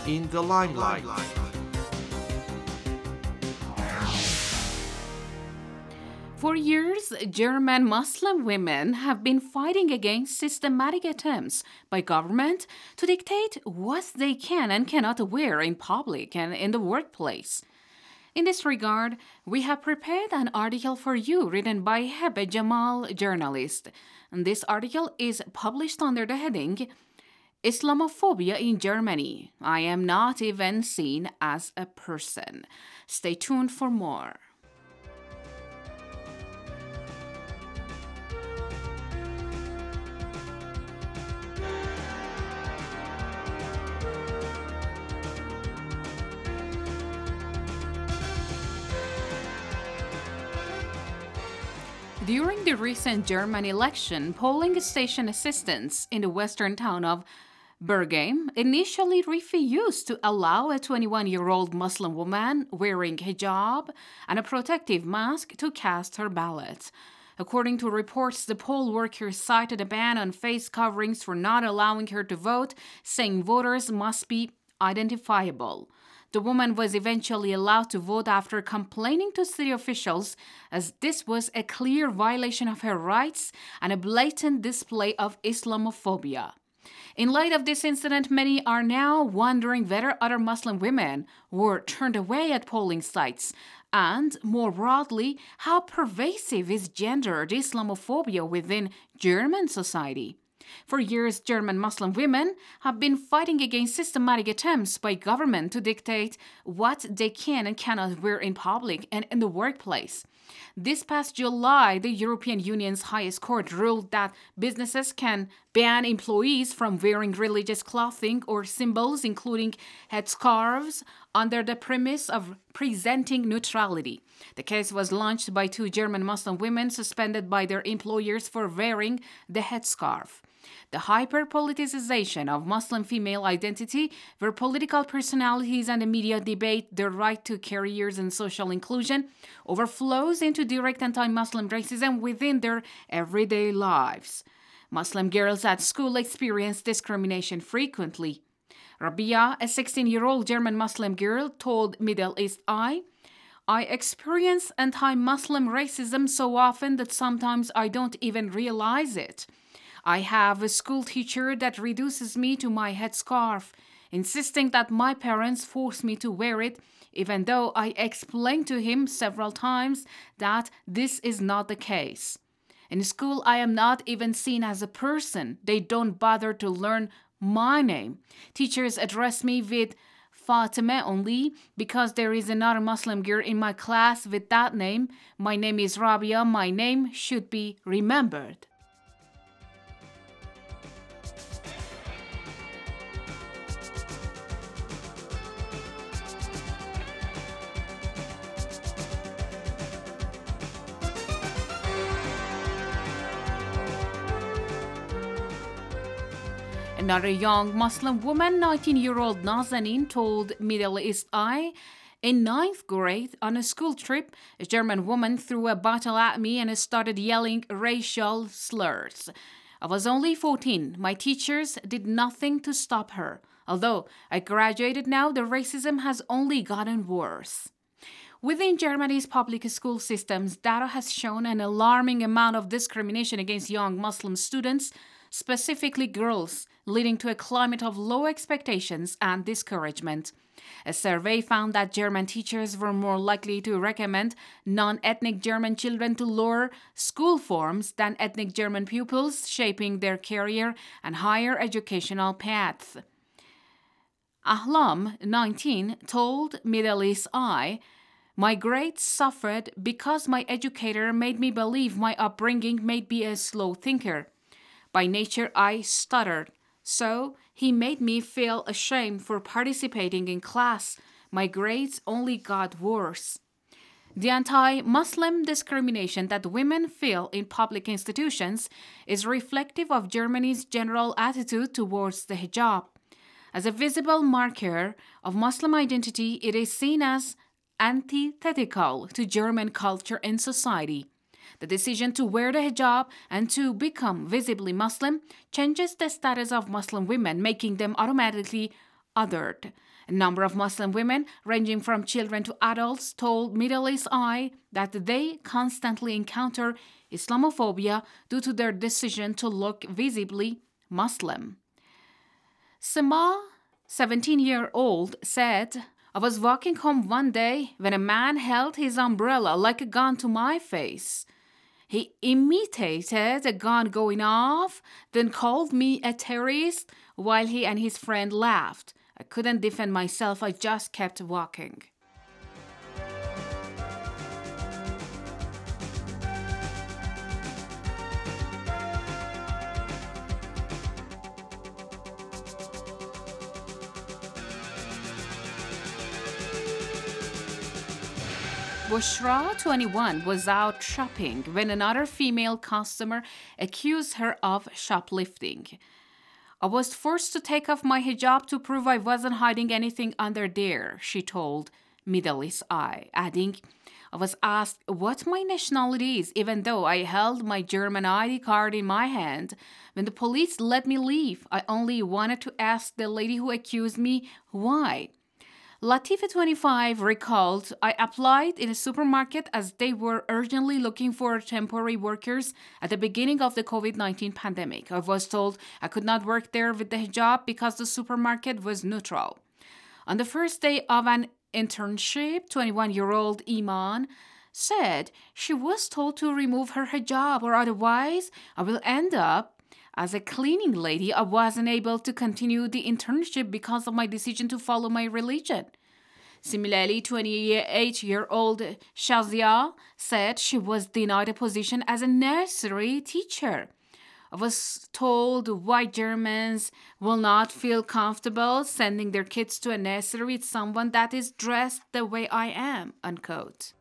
in the limelight. For years, German Muslim women have been fighting against systematic attempts by government to dictate what they can and cannot wear in public and in the workplace. In this regard, we have prepared an article for you written by Hebe Jamal, journalist. And this article is published under the heading Islamophobia in Germany. I am not even seen as a person. Stay tuned for more. During the recent German election, polling station assistants in the western town of Bergheim initially refused to allow a 21-year-old Muslim woman wearing hijab and a protective mask to cast her ballot. According to reports, the poll workers cited a ban on face coverings for not allowing her to vote, saying voters must be identifiable. The woman was eventually allowed to vote after complaining to city officials, as this was a clear violation of her rights and a blatant display of Islamophobia. In light of this incident, many are now wondering whether other Muslim women were turned away at polling sites, and, more broadly, how pervasive is gendered Islamophobia within German society. For years, German Muslim women have been fighting against systematic attempts by government to dictate what they can and cannot wear in public and in the workplace. This past July, the European Union's highest court ruled that businesses can ban employees from wearing religious clothing or symbols, including headscarves, under the premise of presenting neutrality. The case was launched by two German Muslim women suspended by their employers for wearing the headscarf. The hyper-politicization of Muslim female identity, where political personalities and the media debate their right to careers and social inclusion, overflows into direct anti-Muslim racism within their everyday lives. Muslim girls at school experience discrimination frequently. Rabia, a 16-year-old German Muslim girl, told Middle East Eye, "I experience anti-Muslim racism so often that sometimes I don't even realize it. I have a school teacher that reduces me to my headscarf, insisting that my parents force me to wear it, even though I explained to him several times that this is not the case. In school, I am not even seen as a person. They don't bother to learn my name. Teachers address me with Fatima only because there is another Muslim girl in my class with that name. My name is Rabia. My name should be remembered." Another young Muslim woman, 19-year-old Nazanin, told Middle East Eye, "In ninth grade, on a school trip, a German woman threw a bottle at me and started yelling racial slurs. I was only 14. My teachers did nothing to stop her. Although I graduated now, the racism has only gotten worse." Within Germany's public school systems, data has shown an alarming amount of discrimination against young Muslim students, specifically girls, leading to a climate of low expectations and discouragement. A survey found that German teachers were more likely to recommend non-ethnic German children to lower school forms than ethnic German pupils, shaping their career and higher educational paths. Ahlam, 19, told Middle East Eye, "My grades suffered because my educator made me believe my upbringing made me a slow thinker. By nature, I stuttered. So he made me feel ashamed for participating in class. My grades only got worse." The anti-Muslim discrimination that women feel in public institutions is reflective of Germany's general attitude towards the hijab. As a visible marker of Muslim identity, it is seen as antithetical to German culture and society. The decision to wear the hijab and to become visibly Muslim changes the status of Muslim women, making them automatically othered. A number of Muslim women, ranging from children to adults, told Middle East Eye that they constantly encounter Islamophobia due to their decision to look visibly Muslim. Sema, 17-year-old, said, "I was walking home one day when a man held his umbrella like a gun to my face. He imitated a gun going off, then called me a terrorist while he and his friend laughed. I couldn't defend myself, I just kept walking." Bushra, 21, was out shopping when another female customer accused her of shoplifting. "I was forced to take off my hijab to prove I wasn't hiding anything under there," she told Middle East Eye, adding, "I was asked what my nationality is, even though I held my German ID card in my hand. When the police let me leave, I only wanted to ask the lady who accused me why." Latifa, 25, recalled, "I applied in a supermarket as they were urgently looking for temporary workers at the beginning of the COVID-19 pandemic. I was told I could not work there with the hijab because the supermarket was neutral." On the first day of an internship, 21-year-old Iman said she was told to remove her hijab or otherwise I will end up as a cleaning lady. I wasn't able to continue the internship because of my decision to follow my religion. Similarly, 28-year-old Shazia said she was denied a position as a nursery teacher. "I was told white Germans will not feel comfortable sending their kids to a nursery with someone that is dressed the way I am," unquote.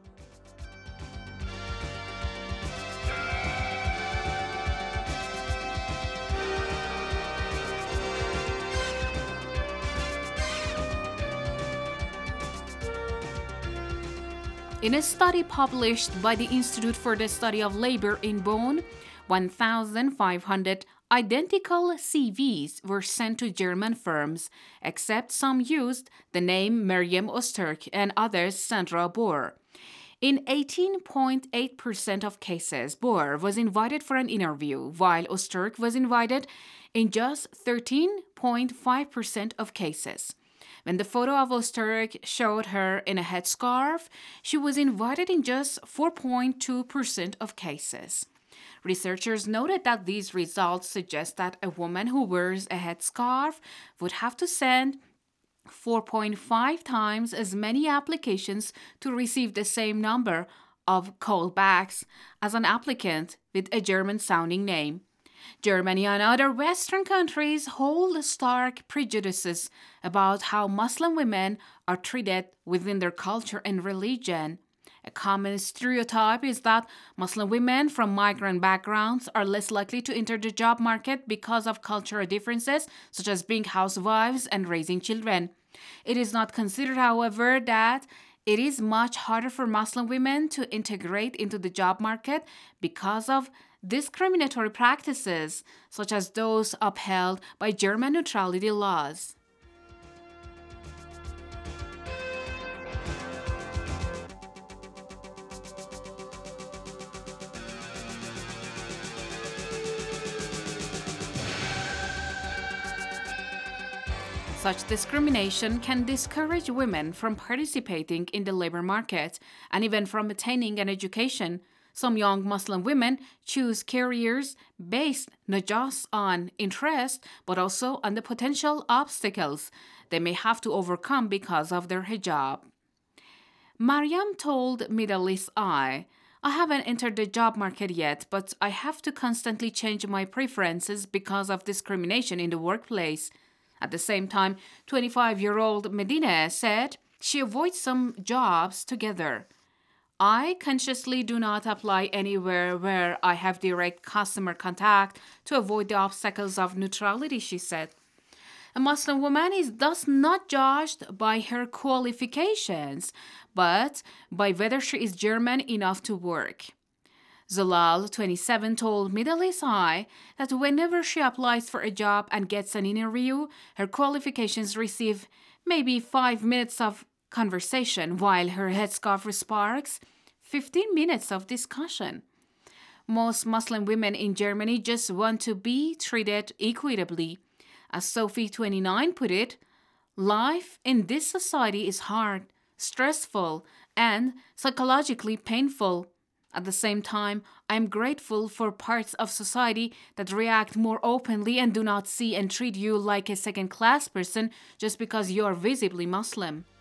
In a study published by the Institute for the Study of Labor in Bonn, 1,500 identical CVs were sent to German firms, except some used the name Miriam Osterk and others Sandra Bohr. In 18.8% of cases, Bohr was invited for an interview, while Osterk was invited in just 13.5% of cases. When the photo of Osterk showed her in a headscarf, she was invited in just 4.2% of cases. Researchers noted that these results suggest that a woman who wears a headscarf would have to send 4.5 times as many applications to receive the same number of callbacks as an applicant with a German-sounding name. Germany and other Western countries hold stark prejudices about how Muslim women are treated within their culture and religion. A common stereotype is that Muslim women from migrant backgrounds are less likely to enter the job market because of cultural differences, such as being housewives and raising children. It is not considered, however, that it is much harder for Muslim women to integrate into the job market because of discriminatory practices, such as those upheld by German neutrality laws. Such discrimination can discourage women from participating in the labor market and even from attaining an education. Some young Muslim women choose careers based not just on interest, but also on the potential obstacles they may have to overcome because of their hijab. Mariam told Middle East Eye, "I haven't entered the job market yet, but I have to constantly change my preferences because of discrimination in the workplace." At the same time, 25-year-old Medina said she avoids some jobs together. "I consciously do not apply anywhere where I have direct customer contact to avoid the obstacles of neutrality," she said. A Muslim woman is thus not judged by her qualifications, but by whether she is German enough to work. Zalal, 27, told Middle East Eye that whenever she applies for a job and gets an interview, her qualifications receive maybe 5 minutes of conversation, while her headscarf sparks 15 minutes of discussion. Most Muslim women in Germany just want to be treated equitably. As Sophie, 29, put it, life in this society is hard, stressful, and psychologically painful. At the same time, I am grateful for parts of society that react more openly and do not see and treat you like a second class person just because you are visibly Muslim.